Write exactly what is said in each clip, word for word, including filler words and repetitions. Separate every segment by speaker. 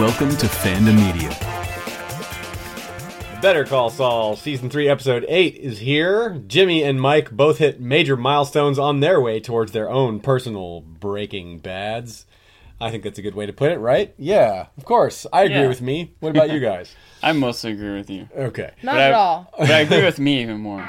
Speaker 1: Welcome to Fandom Media.
Speaker 2: Better Call Saul Season three Episode eight is here. Jimmy and Mike both hit major milestones on their way towards their own personal Breaking Bads. I think that's a good way to put it, right? Yeah, of course. I agree
Speaker 3: Yeah.
Speaker 2: with me. What about you guys?
Speaker 3: I mostly agree with you.
Speaker 2: Okay.
Speaker 4: Not
Speaker 3: But
Speaker 4: at
Speaker 3: I-
Speaker 4: all.
Speaker 3: But I agree with me even more.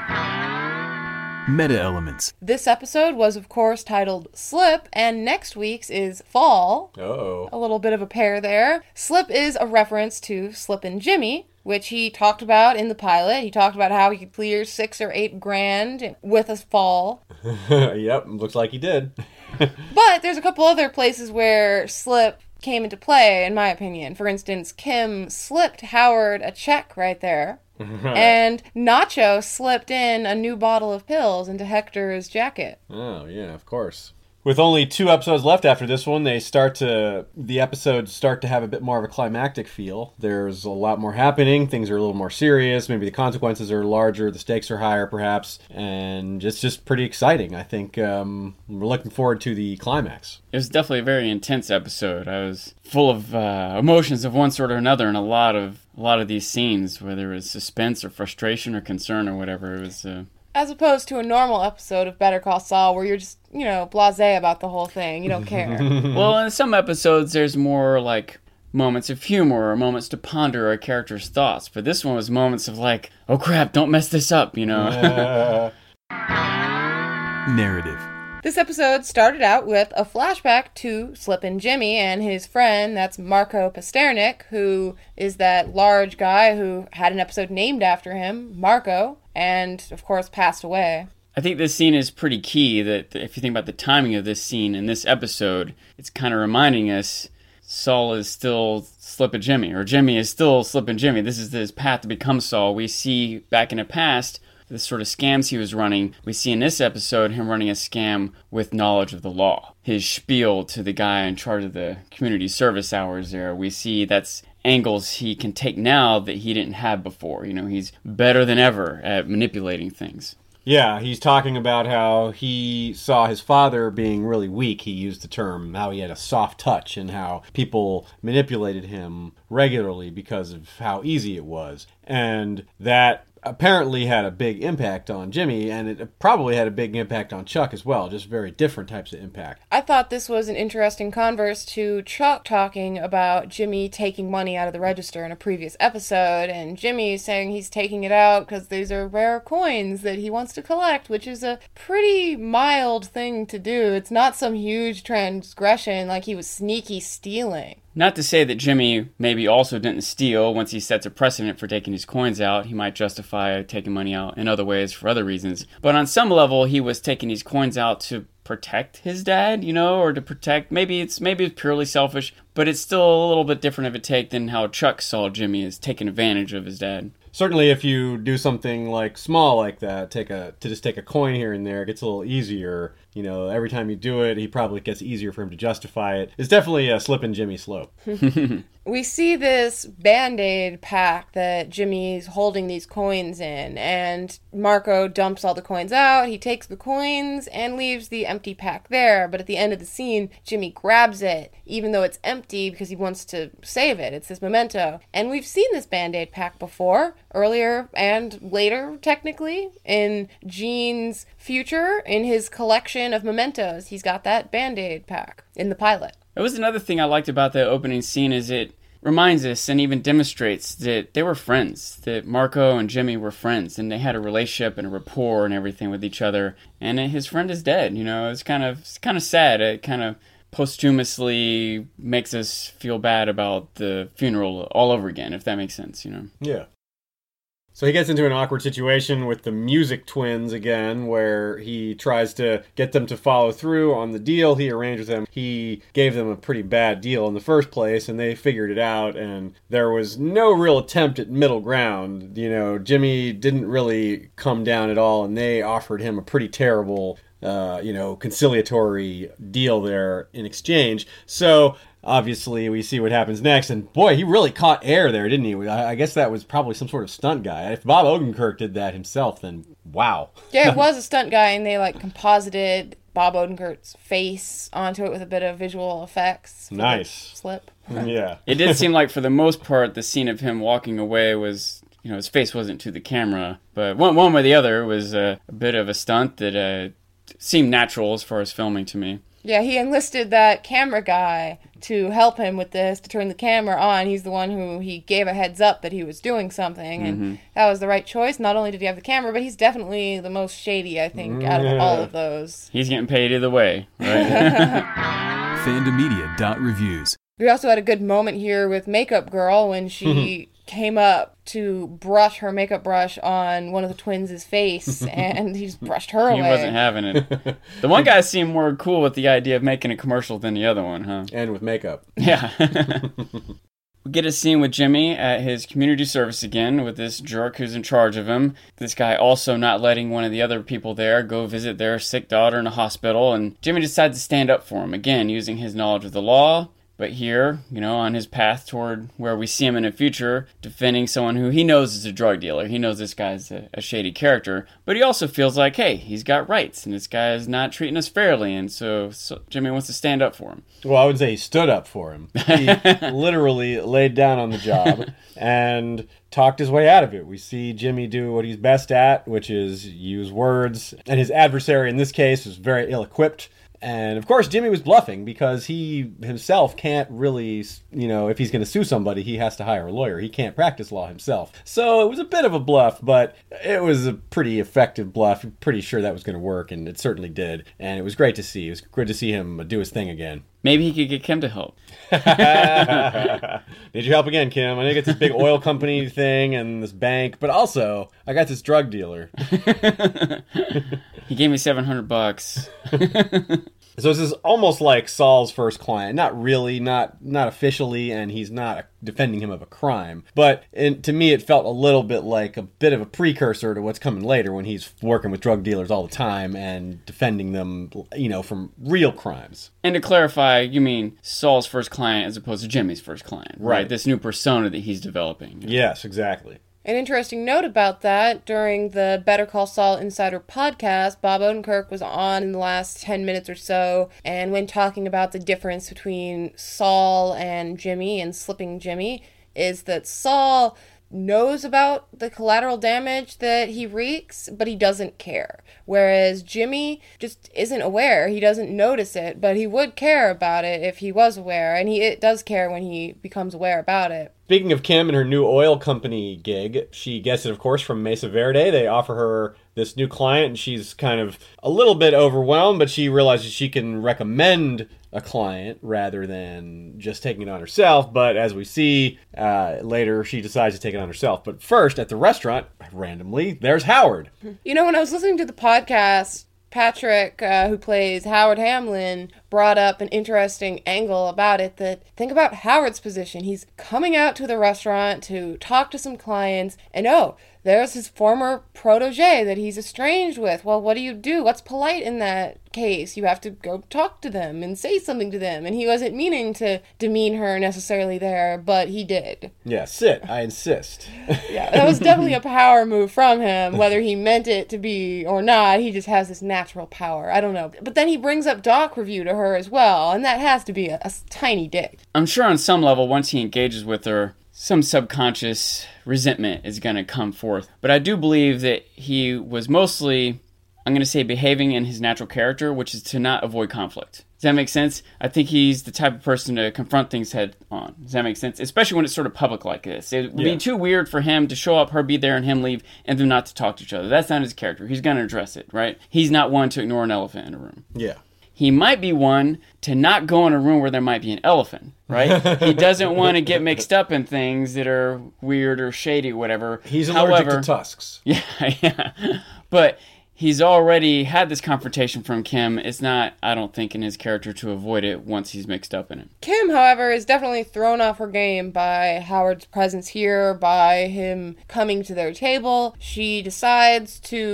Speaker 1: Meta elements.
Speaker 4: This episode was, of course, titled Slip, and next week's is Fall.
Speaker 2: Uh-oh.
Speaker 4: A little bit of a pair there. Slip is a reference to Slippin' Jimmy, which he talked about in the pilot. He talked about how he could clear six or eight grand with a fall.
Speaker 2: Yep, looks like he did.
Speaker 4: But there's a couple other places where Slip came into play, in my opinion. For instance, Kim slipped Howard a check right there. And Nacho slipped in a new bottle of pills into Hector's jacket.
Speaker 2: Oh, yeah, of course. With only two episodes left after this one, they start to, the episodes start to have a bit more of a climactic feel. There's a lot more happening, things are a little more serious, maybe the consequences are larger, the stakes are higher perhaps, and it's just pretty exciting. I think um, we're looking forward to the climax.
Speaker 3: It was definitely a very intense episode. I was full of uh, emotions of one sort or another in a lot of a lot of these scenes, whether it was suspense or frustration or concern or whatever. It was. Uh,
Speaker 4: As opposed to a normal episode of Better Call Saul where you're just, you know, blasé about the whole thing. You don't care.
Speaker 3: well, in some episodes, there's more like moments of humor or moments to ponder a character's thoughts. But this one was moments of like, oh crap, don't mess this up, you know.
Speaker 1: Narrative.
Speaker 4: This episode started out with a flashback to Slippin' Jimmy and his friend, that's Marco Pasternak, who is that large guy who had an episode named after him, Marco, and, of course, passed away.
Speaker 3: I think this scene is pretty key, that if you think about the timing of this scene in this episode, it's kind of reminding us Saul is still Slippin' Jimmy, or Jimmy is still Slippin' Jimmy. This is his path to become Saul. We see back in the past the sort of scams he was running. We see in this episode him running a scam with knowledge of the law. His spiel to the guy in charge of the community service hours there, we see that's angles he can take now that he didn't have before. You know, he's better than ever at manipulating things.
Speaker 2: Yeah, he's talking about how he saw his father being really weak, he used the term, how he had a soft touch and how people manipulated him regularly because of how easy it was. And that apparently had a big impact on Jimmy, and it probably had a big impact on Chuck as well, just very different types of impact.
Speaker 4: I thought this was an interesting converse to Chuck talking about Jimmy taking money out of the register in a previous episode, and Jimmy saying he's taking it out because these are rare coins that he wants to collect, which is a pretty mild thing to do. It's not some huge transgression like he was sneaky stealing.
Speaker 3: Not to say that Jimmy maybe also didn't steal once he sets a precedent for taking his coins out. He might justify taking money out in other ways for other reasons. But on some level, he was taking these coins out to protect his dad, you know, or to protect, maybe it's maybe it's purely selfish, but it's still a little bit different of a take than how Chuck saw Jimmy as taking advantage of his dad.
Speaker 2: Certainly if you do something like small like that, take a to just take a coin here and there, it gets a little easier. You know, every time you do it, he probably gets easier for him to justify it. It's definitely a Slippin' Jimmy slope.
Speaker 4: We see this Band-Aid pack that Jimmy's holding these coins in, and Marco dumps all the coins out, he takes the coins, and leaves the empty pack there, but at the end of the scene, Jimmy grabs it, even though it's empty, because he wants to save it. It's this memento. And we've seen this Band-Aid pack before, earlier and later, technically, in Gene's future, in his collection of mementos. He's got that Band-Aid pack in the pilot.
Speaker 3: That was another thing I liked about the opening scene, is it reminds us and even demonstrates that they were friends, that Marco and Jimmy were friends, and they had a relationship and a rapport and everything with each other, and his friend is dead. You know, it's kind of it's kind of sad. It kind of posthumously makes us feel bad about the funeral all over again, if that makes sense, you know.
Speaker 2: Yeah. So he gets into an awkward situation with the Music Twins again, where he tries to get them to follow through on the deal he arranged with them. He gave them a pretty bad deal in the first place, and they figured it out, and there was no real attempt at middle ground. You know, Jimmy didn't really come down at all, and they offered him a pretty terrible, uh, you know, conciliatory deal there in exchange. So obviously, we see what happens next, and boy, he really caught air there, didn't he? I, I guess that was probably some sort of stunt guy. If Bob Odenkirk did that himself, then wow.
Speaker 4: Yeah, it was a stunt guy, and they, like, composited Bob Odenkirk's face onto it with a bit of visual effects. for the
Speaker 2: Nice.
Speaker 4: Slip.
Speaker 2: Yeah.
Speaker 3: It did seem like, for the most part, the scene of him walking away was, you know, his face wasn't to the camera. But one, one way or the other, it was a, a bit of a stunt that uh, seemed natural as far as filming to me.
Speaker 4: Yeah, he enlisted that camera guy to help him with this, to turn the camera on. He's the one who he gave a heads up that he was doing something, and
Speaker 3: Mm-hmm.
Speaker 4: that was the right choice. Not only did he have the camera, but he's definitely the most shady, I think, out of all of those.
Speaker 3: He's getting paid either way, right?
Speaker 1: Fandomedia dot reviews.
Speaker 4: We also had a good moment here with Makeup Girl when she came up to brush her makeup brush on one of the twins' face, and he just brushed her away.
Speaker 3: He wasn't having it. The one guy seemed more cool with the idea of making a commercial than the other one, huh?
Speaker 2: And with makeup.
Speaker 3: Yeah. We get a scene with Jimmy at his community service again with this jerk who's in charge of him. This guy also not letting one of the other people there go visit their sick daughter in a hospital, and Jimmy decides to stand up for him, again, using his knowledge of the law. But here, you know, on his path toward where we see him in the future, defending someone who he knows is a drug dealer. He knows this guy's a, a shady character. But he also feels like, hey, he's got rights, and this guy is not treating us fairly. And so, so Jimmy wants to stand up for him.
Speaker 2: Well, I would say he stood up for him. He literally laid down on the job and talked his way out of it. We see Jimmy do what he's best at, which is use words. And his adversary in this case was very ill-equipped. And, of course, Jimmy was bluffing because he himself can't really, you know, if he's going to sue somebody, he has to hire a lawyer. He can't practice law himself. So it was a bit of a bluff, but it was a pretty effective bluff. I'm pretty sure that was going to work, and it certainly did. And it was great to see. It was good to see him do his thing again.
Speaker 3: Maybe he could get Kim to help.
Speaker 2: Need your help again, Kim. I know you got this big oil company thing and this bank, but also, I got this drug dealer.
Speaker 3: He gave me seven hundred bucks.
Speaker 2: So this is almost like Saul's first client. Not really, not not officially, and he's not defending him of a crime. But in, to me, it felt a little bit like a bit of a precursor to what's coming later when he's working with drug dealers all the time and defending them, you know, from real crimes.
Speaker 3: And to clarify, you mean Saul's first client as opposed to Jimmy's first client, right?
Speaker 2: Right.
Speaker 3: This new persona that he's developing.
Speaker 2: Yes, exactly.
Speaker 4: An interesting note about that, during the Better Call Saul Insider podcast, Bob Odenkirk was on in the last ten minutes or so, and when talking about the difference between Saul and Jimmy and Slipping Jimmy, is that Saul knows about the collateral damage that he wreaks, but he doesn't care. Whereas Jimmy just isn't aware. He doesn't notice it, but he would care about it if he was aware, and he it does care when he becomes aware about it.
Speaker 2: Speaking of Kim and her new oil company gig, she gets it, of course, from Mesa Verde. They offer her this new client, and she's kind of a little bit overwhelmed, but she realizes she can recommend a client rather than just taking it on herself. But as we see uh, later, she decides to take it on herself. But first, at the restaurant, randomly, there's Howard.
Speaker 4: You know, when I was listening to the podcast, Patrick, uh, who plays Howard Hamlin, brought up an interesting angle about it, that think about Howard's position. He's coming out to the restaurant to talk to some clients, and oh, there's his former protege that he's estranged with. Well, what do you do? What's polite in that case? You have to go talk to them and say something to them. And he wasn't meaning to demean her necessarily there, but he did.
Speaker 2: Yeah, sit. I insist.
Speaker 4: Yeah, that was definitely a power move from him, whether he meant it to be or not. He just has this natural power. I don't know. But then he brings up doc review to her as well, and that has to be a, a tiny dig.
Speaker 3: I'm sure on some level, once he engages with her, some subconscious resentment is going to come forth. But I do believe that he was mostly, I'm going to say, behaving in his natural character, which is to not avoid conflict. Does that make sense? I think he's the type of person to confront things head on. Does that make sense? Especially when it's sort of public like this. It would
Speaker 2: Yeah.
Speaker 3: be too weird for him to show up, her be there, and him leave, and them not to talk to each other. That's not his character. He's going to address it, right? He's not one to ignore an elephant in a room.
Speaker 2: Yeah.
Speaker 3: He might be one to not go in a room where there might be an elephant, right? He doesn't want to get mixed up in things that are weird or shady or whatever.
Speaker 2: He's allergic
Speaker 3: However,
Speaker 2: to tusks.
Speaker 3: Yeah, yeah. But he's already had this confrontation from Kim. It's not, I don't think, in his character to avoid it once he's mixed up in it.
Speaker 4: Kim, however, is definitely thrown off her game by Howard's presence here, by him coming to their table. She decides to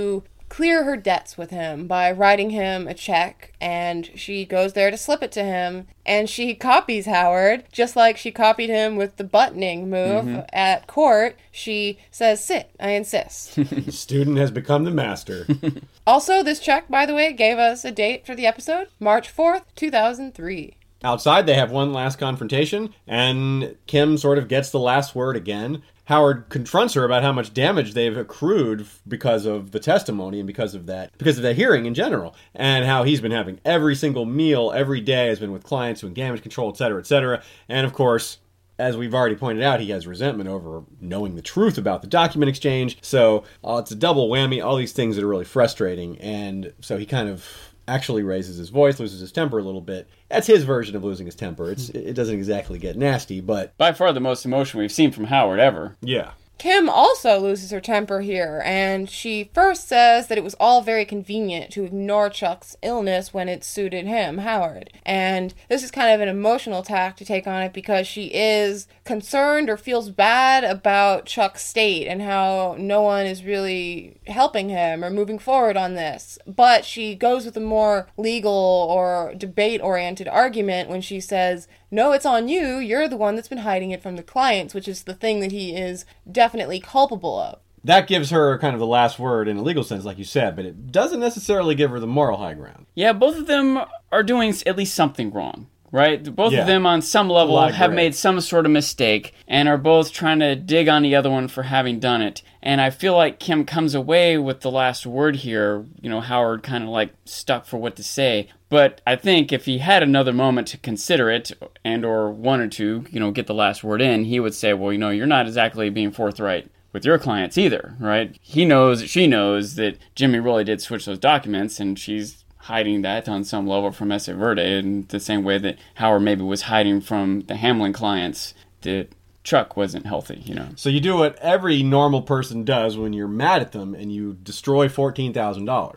Speaker 4: clear her debts with him by writing him a check, and she goes there to slip it to him, and she copies Howard, just like she copied him with the buttoning move mm-hmm. at court. She says, "Sit, I insist."
Speaker 2: The student has become the master.
Speaker 4: Also, this check, by the way, gave us a date for the episode, March fourth, two thousand three.
Speaker 2: Outside, they have one last confrontation, and Kim sort of gets the last word again. Howard confronts her about how much damage they've accrued because of the testimony and because of that, because of that hearing in general, and how he's been having every single meal every day has been with clients doing damage control, et cetera, et cetera. And of course, as we've already pointed out, he has resentment over knowing the truth about the document exchange. So uh, it's a double whammy, all these things that are really frustrating. And so he kind of actually raises his voice, loses his temper a little bit. That's his version of losing his temper. It's It doesn't exactly get nasty, but...
Speaker 3: By far the most emotion we've seen from Howard ever.
Speaker 2: Yeah.
Speaker 4: Kim also loses her temper here, and she first says that it was all very convenient to ignore Chuck's illness when it suited him, Howard. And this is kind of an emotional tack to take on it because she is concerned or feels bad about Chuck's state and how no one is really helping him or moving forward on this. But she goes with a more legal or debate-oriented argument when she says, "No, it's on you. You're the one that's been hiding it from the clients," which is the thing that he is definitely culpable of.
Speaker 2: That gives her kind of the last word in a legal sense, like you said, but it doesn't necessarily give her the moral high ground.
Speaker 3: Yeah, both of them are doing at least something wrong, right? Both
Speaker 2: yeah.
Speaker 3: of them on some level have made some sort of mistake and are both trying to dig on the other one for having done it. And I feel like Kim comes away with the last word here, you know, Howard kind of like stuck for what to say. But I think if he had another moment to consider it and or wanted to, you know, get the last word in, he would say, well, you know, you're not exactly being forthright with your clients either, right? He knows, she knows that Jimmy really did switch those documents and she's hiding that on some level from Mesa Verde in the same way that Howard maybe was hiding from the Hamlin clients that Chuck wasn't healthy, you know.
Speaker 2: So you do what every normal person does when you're mad at them and you destroy fourteen thousand dollars.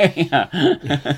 Speaker 4: I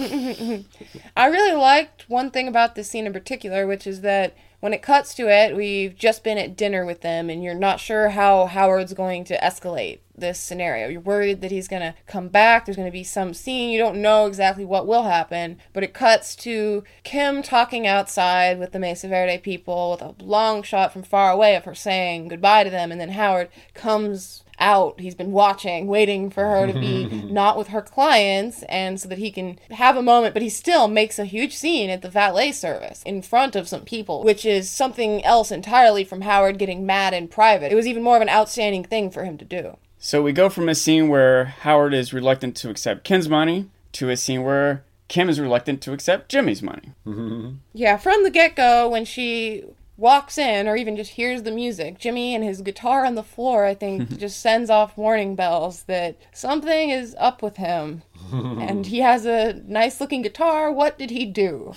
Speaker 4: really liked one thing about this scene in particular, which is that when it cuts to it, we've just been at dinner with them and you're not sure how Howard's going to escalate this scenario. You're worried that he's going to come back. There's going to be some scene. You don't know exactly what will happen, but it cuts to Kim talking outside with the Mesa Verde people with a long shot from far away of her saying goodbye to them, and then Howard comes out. He's been watching, waiting for her to be not with her clients, and so that he can have a moment, but he still makes a huge scene at the valet service in front of some people, which is something else entirely from Howard getting mad in private. It was even more of an outstanding thing for him to do.
Speaker 3: So we go from a scene where Howard is reluctant to accept Kim's money to a scene where Kim is reluctant to accept Jimmy's money.
Speaker 2: Mm-hmm.
Speaker 4: Yeah, from the get-go, when she walks in or even just hears the music, Jimmy and his guitar on the floor, I think, just sends off warning bells that something is up with him. And he has a nice-looking guitar. What did he do?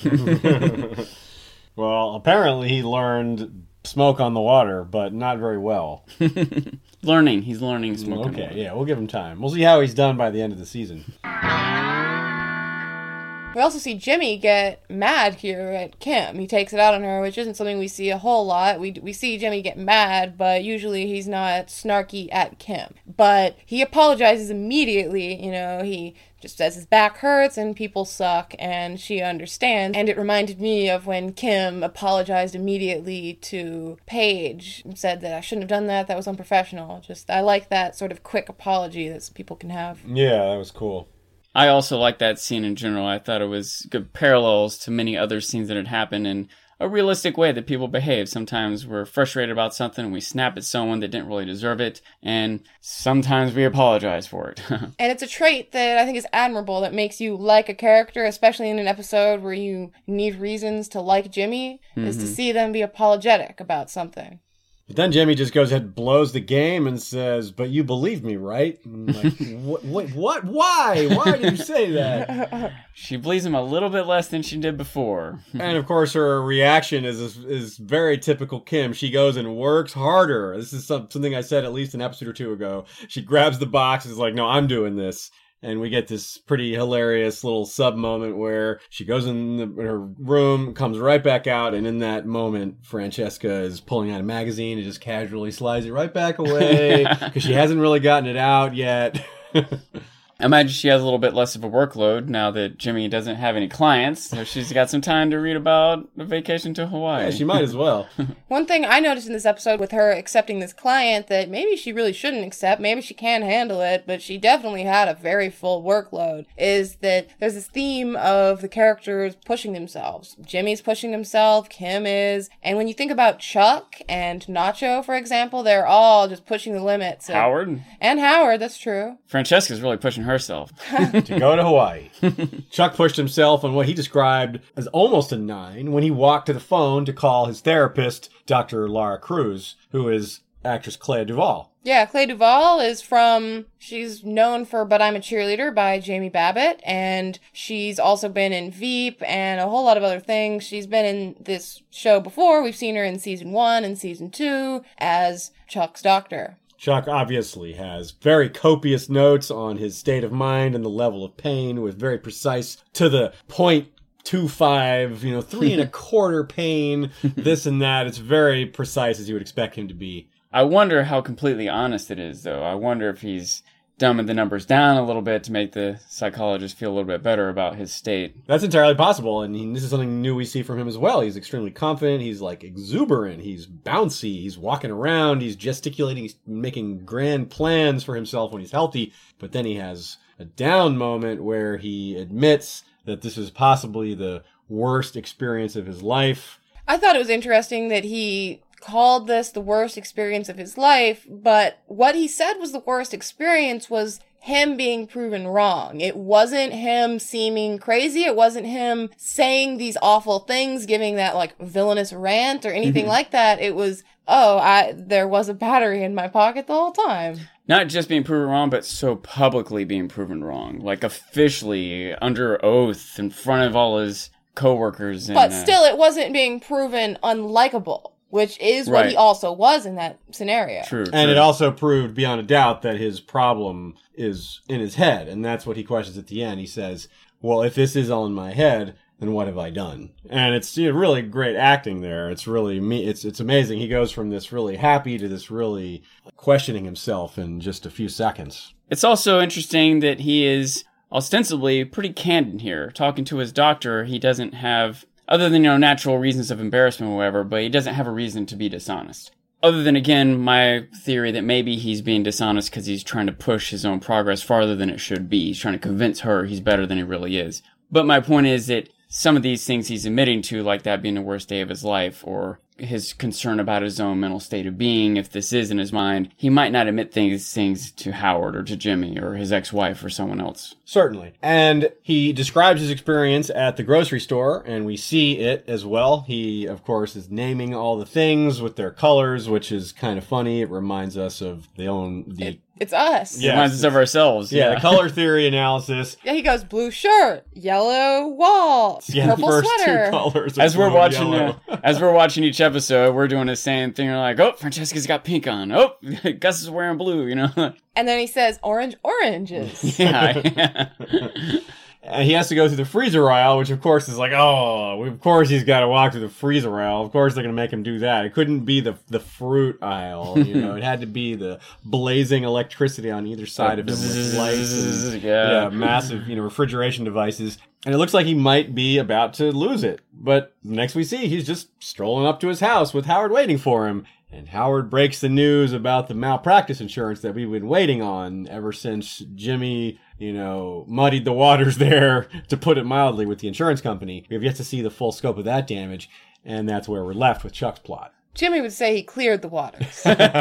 Speaker 2: Well, apparently he learned Smoke on the Water, but not very well.
Speaker 3: Learning. He's learning Smoke
Speaker 2: okay,
Speaker 3: on the Water.
Speaker 2: Yeah, we'll give him time. We'll see how he's done by the end of the season.
Speaker 4: We also see Jimmy get mad here at Kim. He takes it out on her, which isn't something we see a whole lot. We we see Jimmy get mad, but usually he's not snarky at Kim. But he apologizes immediately. You know, he just says his back hurts and people suck, and she understands. And it reminded me of when Kim apologized immediately to Paige and said that I shouldn't have done that. That was unprofessional. Just, I like that sort of quick apology that people can have.
Speaker 2: Yeah, that was cool.
Speaker 3: I also like that scene in general. I thought it was good parallels to many other scenes that had happened in a realistic way that people behave. Sometimes we're frustrated about something, we snap at someone that didn't really deserve it, and sometimes we apologize for it.
Speaker 4: And it's a trait that I think is admirable, that makes you like a character, especially in an episode where you need reasons to like Jimmy, mm-hmm. is to see them be apologetic about something.
Speaker 2: But then Jimmy just goes ahead and blows the game and says, "But you believe me, right?" I'm like, what, what? What? Why? Why did you say that?
Speaker 3: She believes him a little bit less than she did before.
Speaker 2: And of course, her reaction is, is is very typical Kim. She goes and works harder. This is some, something I said at least an episode or two ago. She grabs the box and is like, "No, I'm doing this." And we get this pretty hilarious little sub moment where she goes in, the, in her room, comes right back out, and in that moment, Francesca is pulling out a magazine and just casually slides it right back away because she hasn't really gotten it out yet.
Speaker 3: I imagine she has a little bit less of a workload now that Jimmy doesn't have any clients, so she's got some time to read about a vacation to Hawaii.
Speaker 2: Yeah, she might as well.
Speaker 4: One thing I noticed in this episode with her accepting this client that maybe she really shouldn't accept, maybe she can handle it, but she definitely had a very full workload, is that there's this theme of the characters pushing themselves. Jimmy's pushing himself, Kim is, and when you think about Chuck and Nacho, for example, they're all just pushing the limits. Of,
Speaker 3: Howard?
Speaker 4: And Howard, that's true.
Speaker 3: Francesca's really pushing herself.
Speaker 2: To go to Hawaii. Chuck pushed himself on what he described as almost a nine when he walked to the phone to call his therapist, Doctor Lara Cruz, who is actress Clea Duvall.
Speaker 4: Yeah, Clea Duvall is from, she's known for But I'm a Cheerleader by Jamie Babbitt, and she's also been in Veep and a whole lot of other things. She's been in this show before. We've seen her in season one and season two as Chuck's doctor.
Speaker 2: Chuck obviously has very copious notes on his state of mind and the level of pain, with very precise to the point two five, you know, three and a quarter pain, this and that. It's very precise as you would expect him to be.
Speaker 3: I wonder how completely honest it is, though. I wonder if he's dumbing the numbers down a little bit to make the psychologist feel a little bit better about his state.
Speaker 2: That's entirely possible, and he, this is something new we see from him as well. He's extremely confident, he's like exuberant, he's bouncy, he's walking around, he's gesticulating, he's making grand plans for himself when he's healthy, but then he has a down moment where he admits that this is possibly the worst experience of his life.
Speaker 4: I thought it was interesting that he called this the worst experience of his life, but what he said was the worst experience was him being proven wrong. It wasn't him seeming crazy. It wasn't him saying these awful things, giving that like villainous rant or anything like that. It was, oh, I there was a battery in my pocket the whole time.
Speaker 3: Not just being proven wrong, but so publicly being proven wrong. Like officially, under oath, in front of all his coworkers. And,
Speaker 4: but
Speaker 3: uh,
Speaker 4: still, it wasn't being proven unlikable, which is what
Speaker 3: Right.
Speaker 4: he also was in that scenario.
Speaker 3: True,
Speaker 2: And
Speaker 3: true.
Speaker 2: it also proved beyond a doubt that his problem is in his head, and that's what he questions at the end. He says, well, if this is all in my head, then what have I done? And it's you know, really great acting there. It's really me. It's it's amazing. He goes from this really happy to this really questioning himself in just a few seconds.
Speaker 3: It's also interesting that he is ostensibly pretty candid here. Talking to his doctor, he doesn't have, other than, you know, natural reasons of embarrassment or whatever, but he doesn't have a reason to be dishonest. Other than, again, my theory that maybe he's being dishonest because he's trying to push his own progress farther than it should be. He's trying to convince her he's better than he really is. But my point is that some of these things he's admitting to, like that being the worst day of his life, or his concern about his own mental state of being, if this is in his mind, he might not admit these things to Howard or to Jimmy or his ex-wife or someone else.
Speaker 2: Certainly. And he describes his experience at the grocery store, and we see it as well. He, of course, is naming all the things with their colors, which is kind of funny. It reminds us of the own... the.
Speaker 4: It, it's us.
Speaker 2: Yeah.
Speaker 3: Reminds us of ourselves.
Speaker 2: Yeah,
Speaker 3: Yeah,
Speaker 2: the color theory analysis.
Speaker 4: Yeah, he goes blue shirt, yellow wall,
Speaker 2: Yeah,
Speaker 4: purple
Speaker 2: the first
Speaker 4: sweater.
Speaker 2: two colors. are
Speaker 3: As we're
Speaker 2: blue and
Speaker 3: watching,
Speaker 2: yellow.
Speaker 3: uh, as we're watching each episode, we're doing the same thing. We're like, "Oh, Francesca's got pink on. Oh, Gus is wearing blue." You know?
Speaker 4: And then he says orange oranges.
Speaker 3: yeah.
Speaker 2: And he has to go through the freezer aisle, which of course is like, oh, of course he's got to walk through the freezer aisle. Of course they're going to make him do that. It couldn't be the the fruit aisle, you know. It had to be the blazing electricity on either side of him with lights and
Speaker 3: Yeah.
Speaker 2: yeah, massive, you know, refrigeration devices. And it looks like he might be about to lose it. But next we see he's just strolling up to his house with Howard waiting for him. And Howard breaks the news about the malpractice insurance that we've been waiting on ever since Jimmy, you know, muddied the waters there, to put it mildly, with the insurance company. We have yet to see the full scope of that damage, and that's where we're left with Chuck's plot.
Speaker 4: Jimmy would say he cleared the waters.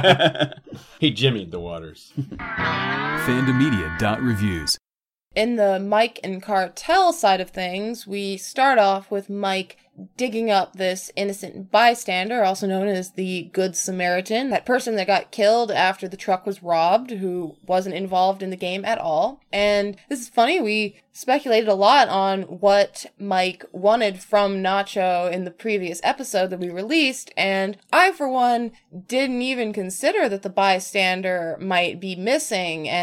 Speaker 2: He jimmied the waters.
Speaker 1: Fandomedia dot reviews.
Speaker 4: In the Mike and Cartel side of things, we start off with Mike digging up this innocent bystander, also known as the Good Samaritan, that person that got killed after the truck was robbed, who wasn't involved in the game at all. And this is funny, we speculated a lot on what Mike wanted from Nacho in the previous episode that we released, and I, for one, didn't even consider that the bystander might be missing, and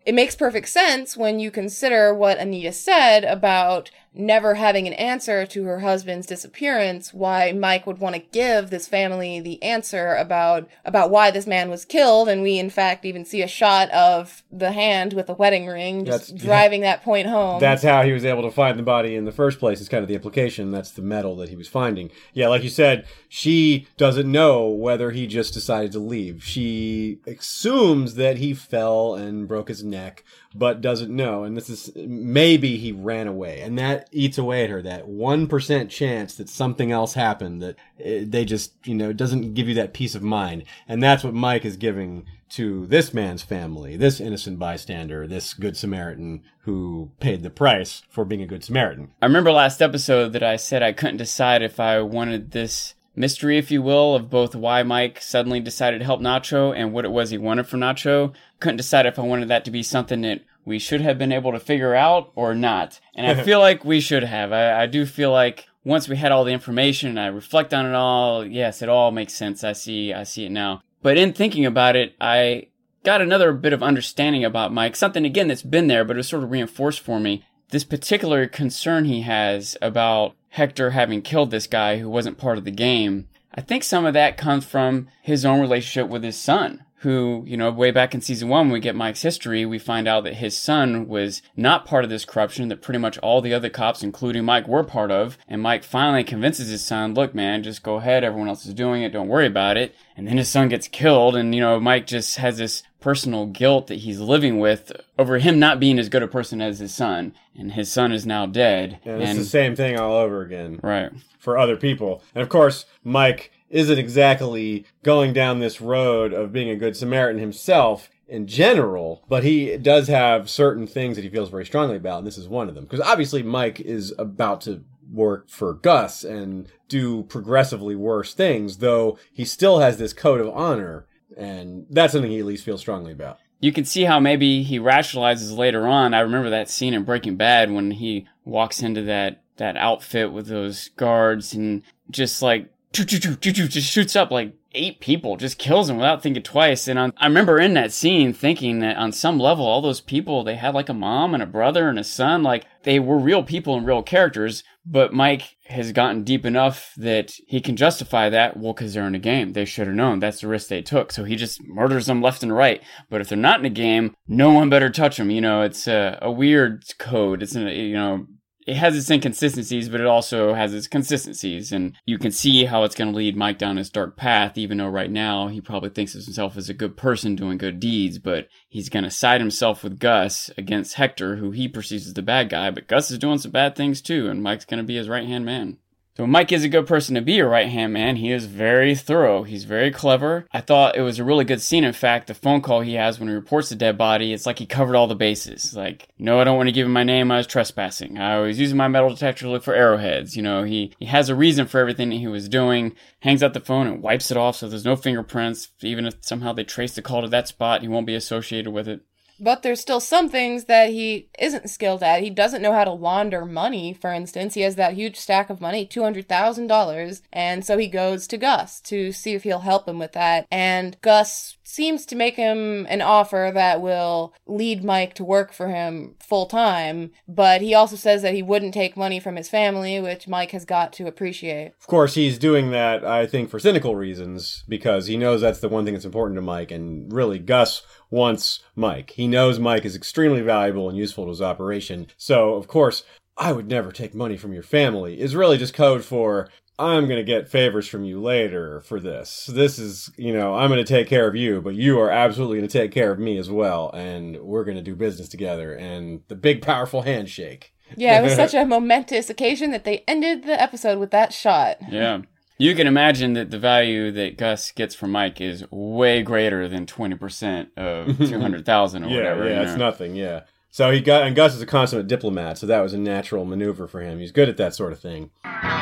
Speaker 4: it makes perfect sense when you consider what Anita said about never having an answer to her husband's disappearance, why Mike would want to give this family the answer about about why this man was killed. And we, in fact, even see a shot of the hand with the wedding ring just That's, driving that point home.
Speaker 2: That's how he was able to find the body in the first place, is kind of the implication. That's the metal that he was finding. Yeah, like you said, she doesn't know whether he just decided to leave. She assumes that he fell and broke his neck, but doesn't know. And this is, maybe he ran away. And that eats away at her, that one percent chance that something else happened, that it, they just, you know, it doesn't give you that peace of mind. And that's what Mike is giving to this man's family, this innocent bystander, this Good Samaritan who paid the price for being a Good Samaritan.
Speaker 3: I remember last episode that I said I couldn't decide if I wanted this mystery, if you will, of both why Mike suddenly decided to help Nacho and what it was he wanted from Nacho. Couldn't decide if I wanted that to be something that we should have been able to figure out or not. And I feel like we should have. I, I do feel like once we had all the information and I reflect on it all, yes, it all makes sense. I see, I see it now. But in thinking about it, I got another bit of understanding about Mike. Something, again, that's been there, but it was sort of reinforced for me. This particular concern he has about Hector having killed this guy who wasn't part of the game. I think some of that comes from his own relationship with his son, who, you know, way back in season one, when we get Mike's history, we find out that his son was not part of this corruption that pretty much all the other cops, including Mike, were part of. And Mike finally convinces his son, look, man, just go ahead. Everyone else is doing it. Don't worry about it. And then his son gets killed. And, you know, Mike just has this personal guilt that he's living with over him not being as good a person as his son. And his son is now dead.
Speaker 2: And it's
Speaker 3: and,
Speaker 2: the same thing all over again.
Speaker 3: Right.
Speaker 2: For other people. And of course, Mike isn't exactly going down this road of being a Good Samaritan himself in general, but he does have certain things that he feels very strongly about, and this is one of them. Because obviously Mike is about to work for Gus and do progressively worse things, though he still has this code of honor, and that's something he at least feels strongly about.
Speaker 3: You can see how maybe he rationalizes later on. I remember that scene in Breaking Bad when he walks into that, that outfit with those guards and just like just shoots up like eight people, just kills them without thinking twice. And on, I remember in that scene thinking that on some level, all those people, they had like a mom and a brother and a son, like they were real people and real characters. But Mike has gotten deep enough that he can justify that. Well, because they're in a game. They should have known. That's the risk they took. So he just murders them left and right. But if they're not in a game, no one better touch them. You know, it's a, a weird code. It's, an, you know, it has its inconsistencies, but it also has its consistencies. And you can see how it's going to lead Mike down this dark path, even though right now he probably thinks of himself as a good person doing good deeds. But he's going to side himself with Gus against Hector, who he perceives as the bad guy. But Gus is doing some bad things too, and Mike's going to be his right-hand man. So Mike is a good person to be a right-hand man. He is very thorough. He's very clever. I thought it was a really good scene. In fact, the phone call he has when he reports the dead body, it's like he covered all the bases. Like, no, I don't want to give him my name. I was trespassing. I was using my metal detector to look for arrowheads. You know, he, he has a reason for everything that he was doing, hangs out the phone and wipes it off so there's no fingerprints. Even if somehow they trace the call to that spot, he won't be associated with it.
Speaker 4: But there's still some things that he isn't skilled at. He doesn't know how to launder money, for instance. He has that huge stack of money, two hundred thousand dollars, and so he goes to Gus to see if he'll help him with that. And Gus seems to make him an offer that will lead Mike to work for him full-time, but he also says that he wouldn't take money from his family, which Mike has got to appreciate.
Speaker 2: Of course, he's doing that, I think, for cynical reasons, because he knows that's the one thing that's important to Mike, and really, Gus wants Mike. He knows Mike is extremely valuable and useful to his operation. So, of course, I would never take money from your family is really just code for, I'm going to get favors from you later for this. This is, you know, I'm going to take care of you, but you are absolutely going to take care of me as well. And we're going to do business together. And the big, powerful handshake.
Speaker 4: Yeah, it was such a momentous occasion that they ended the episode with that shot.
Speaker 3: Yeah. You can imagine that the value that Gus gets from Mike is way greater than twenty percent of two hundred thousand or
Speaker 2: yeah,
Speaker 3: whatever.
Speaker 2: Yeah,
Speaker 3: you know?
Speaker 2: It's nothing, yeah. So he got, and Gus is a consummate diplomat, so that was a natural maneuver for him. He's good at that sort of thing.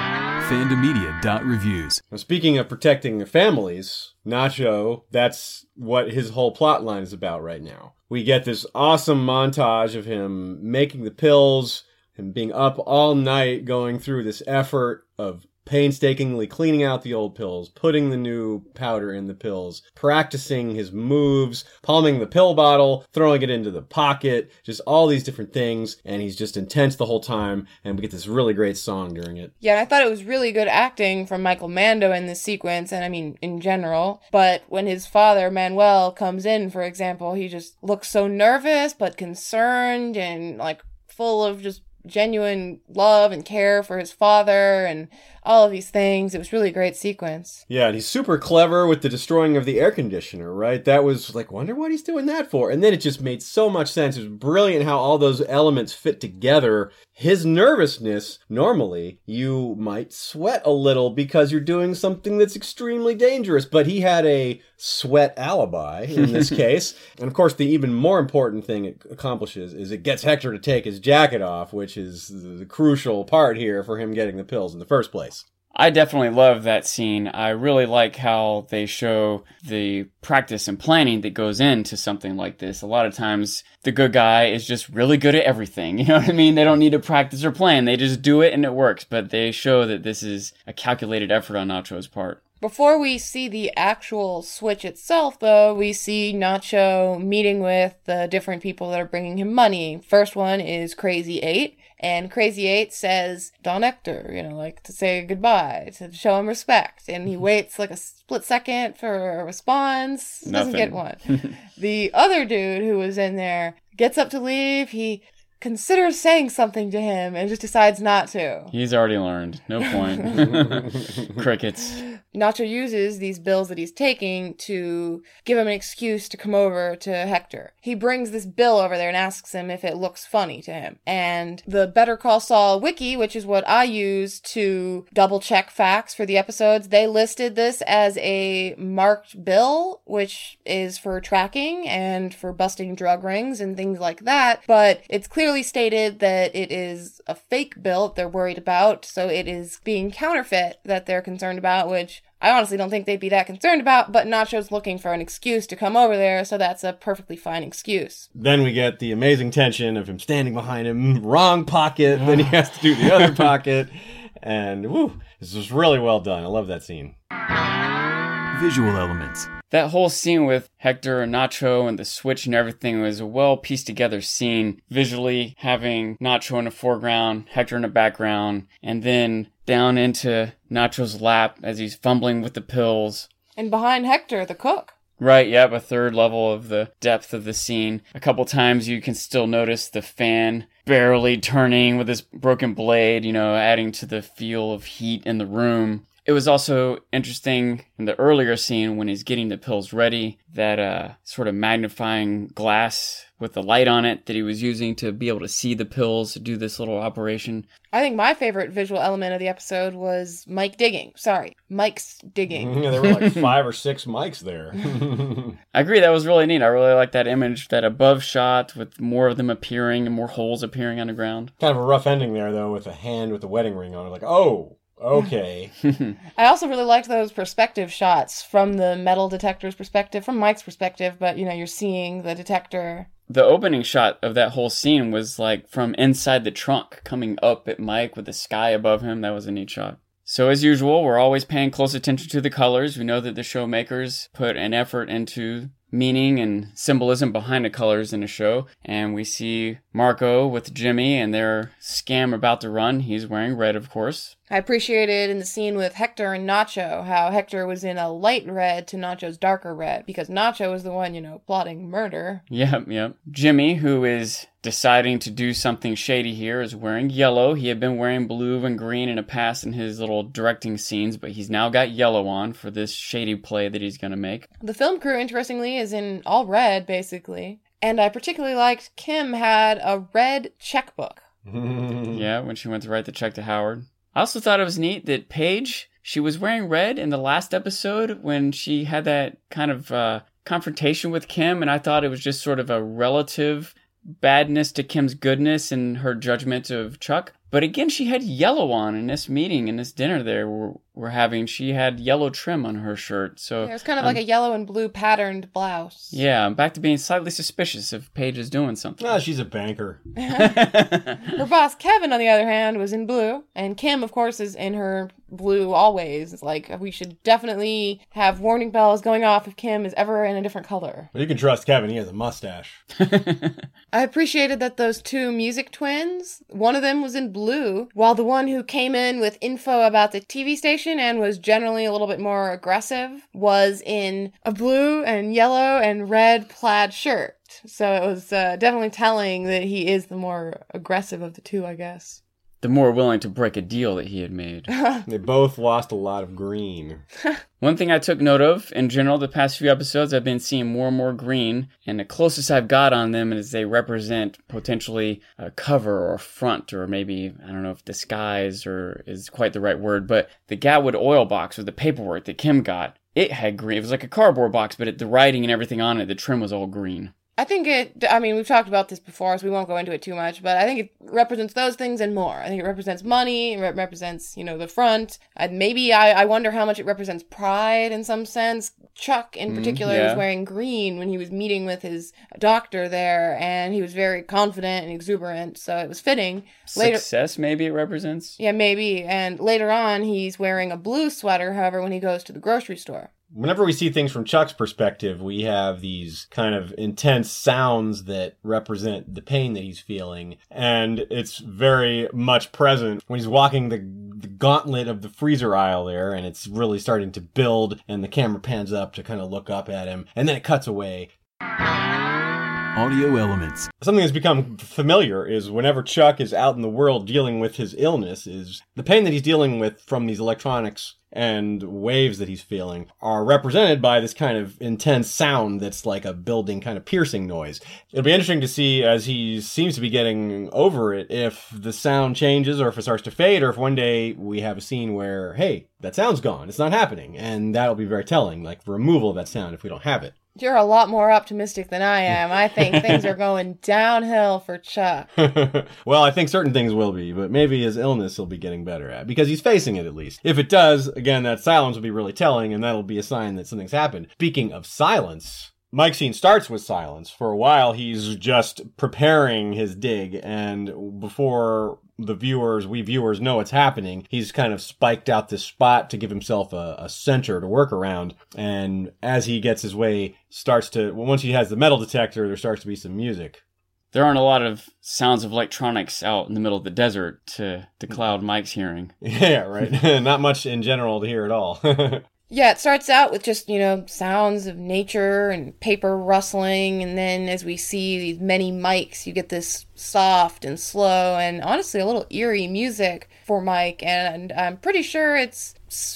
Speaker 1: Fandomedia dot reviews.
Speaker 2: Now, speaking of protecting families, Nacho, that's what his whole plot line is about right now. We get this awesome montage of him making the pills, him being up all night going through this effort of painstakingly cleaning out the old pills, putting the new powder in the pills, practicing his moves, palming the pill bottle, throwing it into the pocket, just all these different things, and he's just intense the whole time, and we get this really great song during it.
Speaker 4: Yeah, and I thought it was really good acting from Michael Mando in this sequence, and I mean, in general. But when his father, Manuel, comes in, for example, he just looks so nervous, but concerned, and, like, full of just genuine love and care for his father and all of these things. It was really a great sequence.
Speaker 2: Yeah, and he's super clever with the destroying of the air conditioner, right? That was like, wonder what he's doing that for. And then it just made so much sense. It was brilliant how all those elements fit together. His nervousness, normally, you might sweat a little because you're doing something that's extremely dangerous, but he had a sweat alibi in this case. And of course, the even more important thing it accomplishes is it gets Hector to take his jacket off, which is the crucial part here for him getting the pills in the first place.
Speaker 3: I definitely love that scene. I really like how they show the practice and planning that goes into something like this. A lot of times, the good guy is just really good at everything. You know what I mean? They don't need to practice or plan. They just do it and it works. But they show that this is a calculated effort on Nacho's part.
Speaker 4: Before we see the actual switch itself, though, we see Nacho meeting with the different people that are bringing him money. First one is Crazy Eight, and Crazy Eight says, Don Hector, you know, like to say goodbye, to show him respect. And he waits like a split second for a response. Doesn't
Speaker 3: Nothing.
Speaker 4: get one. The other dude who was in there gets up to leave. He considers saying something to him and just decides not to.
Speaker 3: He's already learned. No point. Crickets.
Speaker 4: Nacho uses these bills that he's taking to give him an excuse to come over to Hector. He brings this bill over there and asks him if it looks funny to him. And the Better Call Saul wiki, which is what I use to double check facts for the episodes, they listed this as a marked bill, which is for tracking and for busting drug rings and things like that. But it's clearly stated that it is a fake bill that they're worried about. So it is being counterfeit that they're concerned about, which I honestly don't think they'd be that concerned about, but Nacho's looking for an excuse to come over there, so that's a perfectly fine excuse.
Speaker 2: Then we get the amazing tension of him standing behind him, wrong pocket, then he has to do the other pocket, and woo, this was really well done. I love that scene.
Speaker 1: Visual elements.
Speaker 3: That whole scene with Hector and Nacho and the switch and everything was a well pieced together scene. Visually having Nacho in the foreground, Hector in the background, and then down into Nacho's lap as he's fumbling with the pills.
Speaker 4: And behind Hector, the cook.
Speaker 3: Right, yep, a third level of the depth of the scene. A couple times you can still notice the fan barely turning with this broken blade, you know, adding to the feel of heat in the room. It was also interesting in the earlier scene when he's getting the pills ready, that uh, sort of magnifying glass with the light on it that he was using to be able to see the pills, to do this little operation.
Speaker 4: I think my favorite visual element of the episode was Mike digging. Sorry, Mike's digging.
Speaker 2: Yeah, there were like five or six mics there.
Speaker 3: I agree, that was really neat. I really like that image, that above shot with more of them appearing and more holes appearing on the ground.
Speaker 2: Kind of a rough ending there, though, with a hand with a wedding ring on it. Like, oh, okay.
Speaker 4: I also really liked those perspective shots from the metal detector's perspective, from Mike's perspective, but, you know, you're seeing the detector.
Speaker 3: The opening shot of that whole scene was like from inside the trunk, coming up at Mike with the sky above him. That was a neat shot. So as usual, we're always paying close attention to the colors. We know that the show makers put an effort into meaning and symbolism behind the colors in the show. And we see Marco with Jimmy and their scam about to run. He's wearing red, of course.
Speaker 4: I appreciated in the scene with Hector and Nacho how Hector was in a light red to Nacho's darker red, because Nacho was the one, you know, plotting murder.
Speaker 3: Yep, yep. Jimmy, who is deciding to do something shady here, is wearing yellow. He had been wearing blue and green in the past in his little directing scenes, but he's now got yellow on for this shady play that he's going to make.
Speaker 4: The film crew, interestingly, is in all red, basically. And I particularly liked Kim had a red checkbook.
Speaker 3: Yeah, when she went to write the check to Howard. I also thought it was neat that Paige, she was wearing red in the last episode when she had that kind of uh, confrontation with Kim, and I thought it was just sort of a relative badness to Kim's goodness and her judgment of Chuck. But again, she had yellow on in this meeting, in this dinner there, where, were having, she had yellow trim on her shirt. So
Speaker 4: Yeah, it was kind of
Speaker 3: um,
Speaker 4: like a yellow and blue patterned blouse.
Speaker 3: Yeah, I'm back to being slightly suspicious if Paige is doing something.
Speaker 2: Ah, she's a banker.
Speaker 4: Her boss, Kevin, on the other hand, was in blue. And Kim, of course, is in her blue always. It's like, we should definitely have warning bells going off if Kim is ever in a different color.
Speaker 2: But you can trust Kevin, he has a mustache.
Speaker 4: I appreciated that those two music twins, one of them was in blue, while the one who came in with info about the T V station and was generally a little bit more aggressive was in a blue and yellow and red plaid shirt. So it was uh, definitely telling that he is the more aggressive of the two, I guess.
Speaker 3: The more willing to break a deal that he had made.
Speaker 2: They both lost a lot of green.
Speaker 3: One thing I took note of, in general, the past few episodes, I've been seeing more and more green, and the closest I've got on them is they represent potentially a cover or front, or maybe, I don't know if disguise or is quite the right word, but the Gatwood oil box with the paperwork that Kim got, it had green. It was like a cardboard box, but it, the writing and everything on it, the trim was all green.
Speaker 4: I think it, I mean, we've talked about this before, so we won't go into it too much, but I think it represents those things and more. I think it represents money, it represents, you know, the front. Uh, maybe I, I wonder how much it represents pride in some sense. Chuck, in particular,
Speaker 3: yeah.
Speaker 4: was wearing green when he was meeting with his doctor there, and he was very confident and exuberant, so it was fitting. Later,
Speaker 3: Success, maybe it represents?
Speaker 4: yeah, maybe. And later on, he's wearing a blue sweater, however, when he goes to the grocery store.
Speaker 2: Whenever we see things from Chuck's perspective, we have these kind of intense sounds that represent the pain that he's feeling. And it's very much present when he's walking the, the gauntlet of the freezer aisle there, and it's really starting to build, and the camera pans up to kind of look up at him, and then it cuts away.
Speaker 1: Audio Elements.
Speaker 2: Something that's become familiar is whenever Chuck is out in the world dealing with his illness, is the pain that he's dealing with from these electronics and waves that he's feeling are represented by this kind of intense sound that's like a building kind of piercing noise. It'll be interesting to see, as he seems to be getting over it, if the sound changes or if it starts to fade, or if one day we have a scene where, hey, that sound's gone, it's not happening, and that'll be very telling, like the removal of that sound if we don't have it.
Speaker 4: You're a lot more optimistic than I am. I think things are going downhill for Chuck.
Speaker 2: Well, I think certain things will be, but maybe his illness he'll be getting better at, because he's facing it at least. If it does, again, that silence will be really telling, and that'll be a sign that something's happened. Speaking of silence, Mike's scene starts with silence. For a while, he's just preparing his dig, and before the viewers, we viewers know what's happening, he's kind of spiked out this spot to give himself a, a center to work around. And as he gets his way, starts to, well, once he has the metal detector, there starts to be some music.
Speaker 3: There aren't a lot of sounds of electronics out in the middle of the desert to, to cloud Mike's hearing.
Speaker 2: Yeah, right. Not much in general to hear at all.
Speaker 4: Yeah, it starts out with just, you know, sounds of nature and paper rustling, and then as we see these many mics, you get this soft and slow and honestly a little eerie music for Mike, and I'm pretty sure it's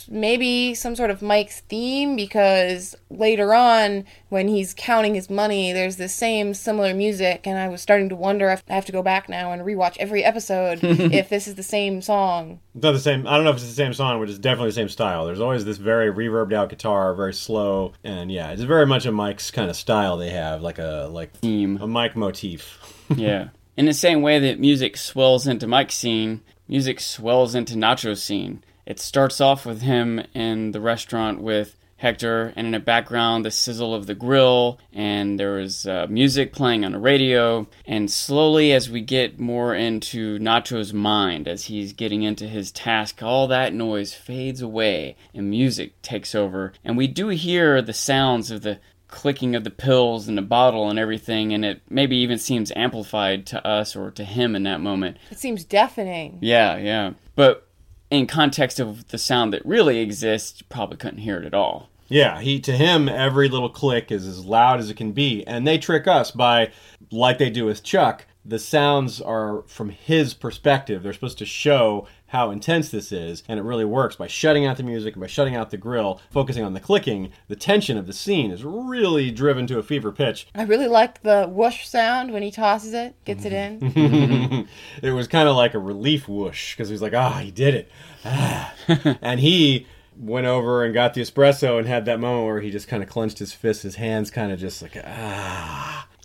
Speaker 4: maybe some sort of Mike's theme, because later on when he's counting his money there's the same similar music, and I was starting to wonder if I have to go back now and rewatch every episode if this is the same song.
Speaker 2: It's not the same, I don't know if it's the same song, but it's definitely the same style. There's always this very reverbed out guitar, very slow, and yeah, it's very much a Mike's kind of style they have, like a like
Speaker 3: Theme.
Speaker 2: a Mike motif.
Speaker 3: Yeah. In the same way that music swells into Mike's scene, music swells into Nacho's scene. It starts off with him in the restaurant with Hector, and in the background, the sizzle of the grill, and there is uh, music playing on the radio, and slowly as we get more into Nacho's mind, as he's getting into his task, all that noise fades away, and music takes over, and we do hear the sounds of the clicking of the pills and the bottle and everything, and it maybe even seems amplified to us or to him in that moment.
Speaker 4: It seems deafening.
Speaker 3: Yeah, yeah. But in context of the sound that really exists, you probably couldn't hear it at all.
Speaker 2: Yeah, he to him, every little click is as loud as it can be. And they trick us by, like they do with Chuck, the sounds are from his perspective. They're supposed to show how intense this is, and it really works. By shutting out the music, by shutting out the grill, focusing on the clicking, the tension of the scene is really driven to a fever pitch.
Speaker 4: I really liked the whoosh sound when he tosses it, gets it in.
Speaker 2: It was kind of like a relief whoosh, because he's like, ah, he did it. Ah. And he went over and got the espresso and had that moment where he just kind of clenched his fists, his hands kind of just like, ah.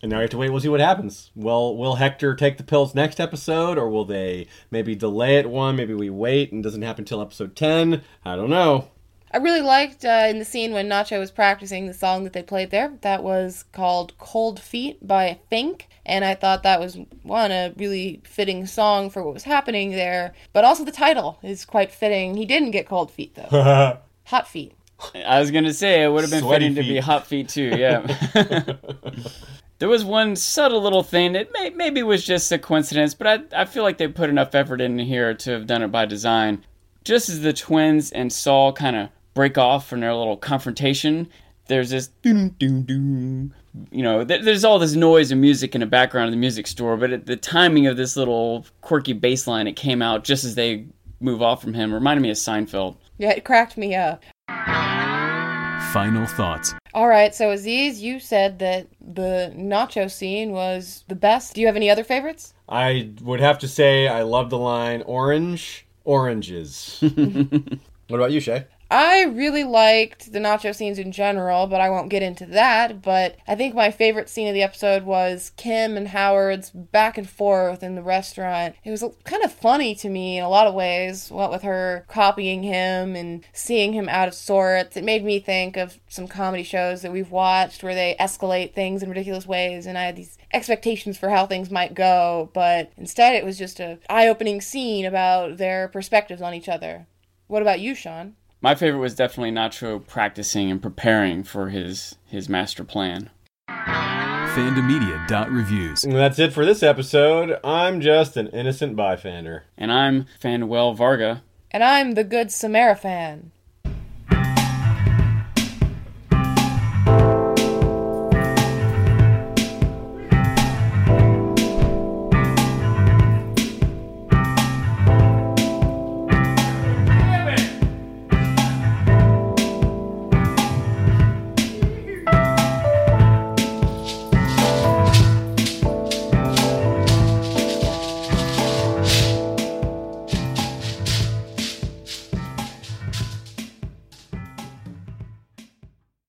Speaker 2: And now we have to wait. We'll see what happens. Well, will Hector take the pills next episode, or will they maybe delay it one? Maybe we wait and it doesn't happen until episode ten. I don't know.
Speaker 4: I really liked uh, in the scene when Nacho was practicing the song that they played there. That was called Cold Feet by Fink. And I thought that was, one, a really fitting song for what was happening there. But also the title is quite fitting. He didn't get cold feet, though. Hot feet.
Speaker 3: I was going to say, it would have been
Speaker 2: Sweaty
Speaker 3: fitting
Speaker 2: feet.
Speaker 3: to be hot feet, too, yeah. There was one subtle little thing that may, maybe was just a coincidence, but I, I feel like they put enough effort in here to have done it by design. Just as the twins and Saul kind of break off from their little confrontation, there's this doom doom doom. You know, th- there's all this noise and music in the background of the music store, but at the timing of this little quirky bass line, it came out just as they move off from him. Reminded me of Seinfeld.
Speaker 4: Yeah, it cracked me up.
Speaker 1: Final thoughts.
Speaker 4: All right, so Aziz, you said that the Nacho scene was the best. Do you have any other favorites?
Speaker 2: I would have to say I love the line, orange, oranges. What about you, Shay?
Speaker 4: I really liked the Nacho scenes in general, but I won't get into that. But I think my favorite scene of the episode was Kim and Howard's back and forth in the restaurant. It was kind of funny to me in a lot of ways, what with her copying him and seeing him out of sorts. It made me think of some comedy shows that we've watched where they escalate things in ridiculous ways, and I had these expectations for how things might go, but instead it was just a eye-opening scene about their perspectives on each other. What about you, Sean?
Speaker 3: My favorite was definitely Nacho practicing and preparing for his, his master plan.
Speaker 1: Fandomedia dot reviews.
Speaker 2: And that's it for this episode. I'm just an innocent byfander.
Speaker 3: And I'm Fanuel Varga.
Speaker 4: And I'm the good Samara fan.